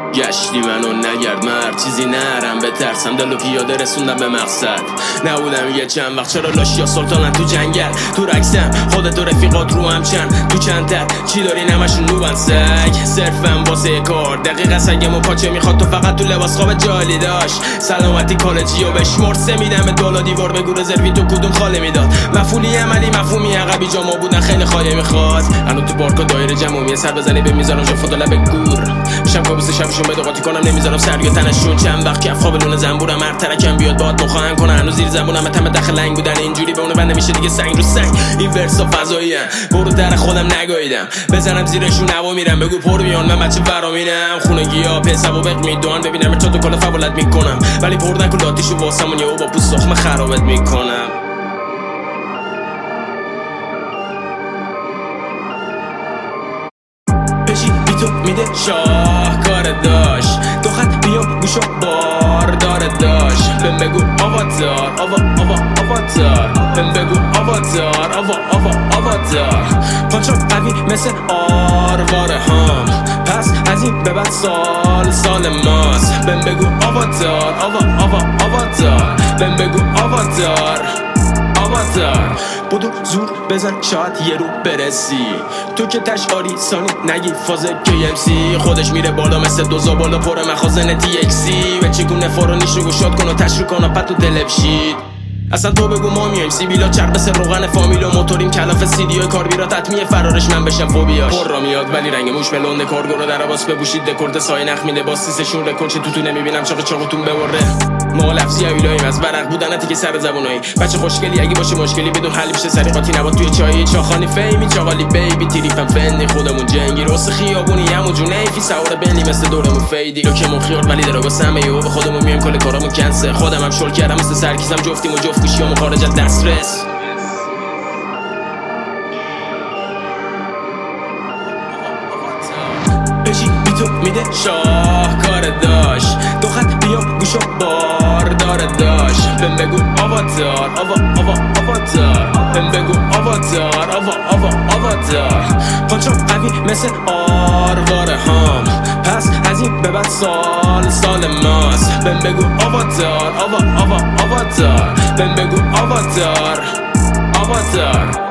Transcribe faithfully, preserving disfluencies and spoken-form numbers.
گشتی منو نگرد مرد چیزی نرم بترسم دل و پیاده رسوندم به مقصد نبودم یه چند وقت چرا لاشیا سلطانن تو جنگل تو رکسم خودت و رفیقات رو هم چند تو چند تر چی داری نمشون نوبن سگ صرفم واسه کار دقیقه سگم و پاچه میخواد تو فقط تو لباس خواب جالی داشت سلامتی کالجی و بشمرد سه میدم به دولا دیوار بگو رزروی تو کدوم خاله میداد مفعولی عملی مفهومی عقبی جامو بودن خیلی خاله میخواد الان تو پارک و دایره جمعی سر بزنی به میذارم جو فوتو لب گور میشم کابوس شبشون بده قاطی کنم نمیذارم سر یا تنشون چند وقت کف خواب لونه زنبورم هر ترکم بیاد باهات مخاهم کنه هنوز زیر زبونم تم داخل لنگ بودن اینجوری به اون بنده میشه دیگه سنگ رو سنگ این ورسا فضاییه برو در خودم نگاییدم بزنم زیرشون هوا میرم بگو پر میان من بچه فرامینم خونگی‌ها پسبابق میدون ببینم چطور تو کلا فولت میکنم ولی پر نکن لاتیشو واسمون یهو با پوست سخم خرابت میکنم بشی بی تو میده شاه کار داشت دو خط بیام گوشو بار داره داشت بهم بگو آواتار آوا آوا آواتار بهم بگو آواتار آوا آوا آواتار پانچو قوی مثل آرواره هم پس از این به بعد سال سال ماست بهم بگو آواتار آوا آوا آواتار بهم بگو آواتار آواتار بودو زور بزن شاید یه رو برسی تو که تشعاری سانی نگی فاز کی ام سی خودش میره بالا مثل دوزا بالا پر مخازن تی اکسی و چگونه فارانیش رو گشاد کن و تشریح کن و پد تو دلبشید اصلا تو بگو ما میایم سیبیلا چرب مثل روغن فامیل و موتوریم کلاف سیدیو کاربیرات حتمیه فرارش من بشم فوبیاش پر را میاد ولی رنگ موش بلونده کارگو رو در عباس بپوشید دکورد سای نخ میده با سیسشون رکورد چه تو تو نمیبینم چاق چاقتون ببره ما لفظی اویلاییم از ورق بودنتی که سر زبونایی بچه خوشگلی اگه باشه مشکلی بدون حل میشه سریقاتی نبات توی چای چاخانی فیمی چاقالی بیبی تریفم فنی خودمون جنگی راست خیابونی همون جونه فی سوار بنی مثل دورمون فیدی لوکمون خیار ولی دراگا سمه یهو به خودمون میایم کل کارامون کنسه خودم هم شل کردم مثل سرکیزم جفتیم و جفت گوشیامون خارج از دسترس بشی بی تو میده شاه کار داشت دو خط بیام گوشو بار داره داشت بهم بگو آواتار آوا آوا آواتار بهم بگو آواتار آوا آوا آواتار پانچو قوی مثل آرواره هم پس از این به بعد سال سال ماست بهم بگو آواتار آوا آوا آواتار بهم بگو آواتار آواتار